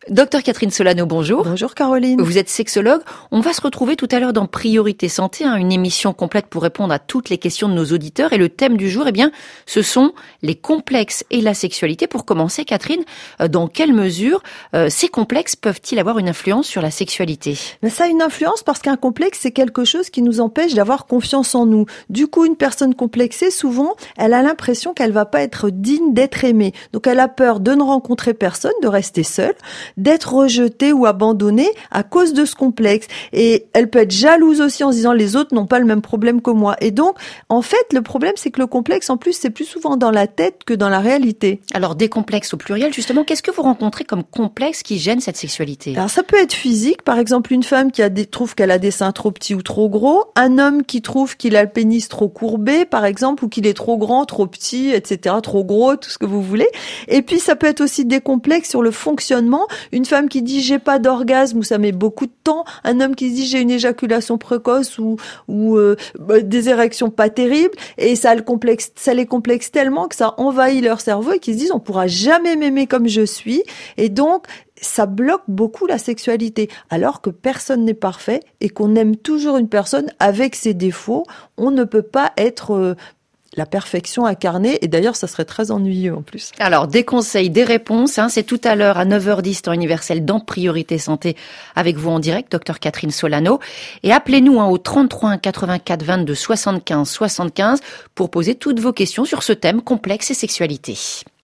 Docteur Catherine Solano, bonjour. Bonjour Caroline. Vous êtes sexologue. On va se retrouver tout à l'heure dans Priorité Santé, une émission complète pour répondre à toutes les questions de nos auditeurs. Et le thème du jour, ce sont les complexes et la sexualité. Pour commencer, Catherine, dans quelle mesure ces complexes peuvent-ils avoir une influence sur la sexualité ? Mais ça a une influence parce qu'un complexe, c'est quelque chose qui nous empêche d'avoir confiance en nous. Du coup, une personne complexée, souvent, elle a l'impression qu'elle va pas être digne d'être aimée. Donc, elle a peur de ne rencontrer personne, de rester seule, d'être rejetée ou abandonnée à cause de ce complexe. Et elle peut être jalouse aussi en se disant les autres n'ont pas le même problème que moi. Et donc, en fait, le problème, c'est que le complexe, en plus, c'est plus souvent dans la tête que dans la réalité. Alors, des complexes au pluriel, justement, qu'est-ce que vous rencontrez comme complexe qui gêne cette sexualité ? Alors, ça peut être physique. Par exemple, une femme qui trouve qu'elle a des seins trop petits ou trop gros. Un homme qui trouve qu'il a le pénis trop courbé, par exemple, ou qu'il est trop grand, trop petit, etc., trop gros, tout ce que vous voulez. Et puis, ça peut être aussi des complexes sur le fonctionnement. Une femme qui dit j'ai pas d'orgasme ou ça met beaucoup de temps, un homme qui se dit j'ai une éjaculation précoce ou des érections pas terribles, et ça les complexe tellement que ça envahit leur cerveau et qu'ils se disent on pourra jamais m'aimer comme je suis, et donc ça bloque beaucoup la sexualité, alors que personne n'est parfait et qu'on aime toujours une personne avec ses défauts. On ne peut pas être la perfection incarnée, et d'ailleurs ça serait très ennuyeux en plus. Alors des conseils, des réponses, c'est tout à l'heure à 9h10 temps universel dans Priorité Santé avec vous en direct, docteur Catherine Solano, et appelez-nous au 33 1 84 22 75 75 pour poser toutes vos questions sur ce thème complexe et sexualité.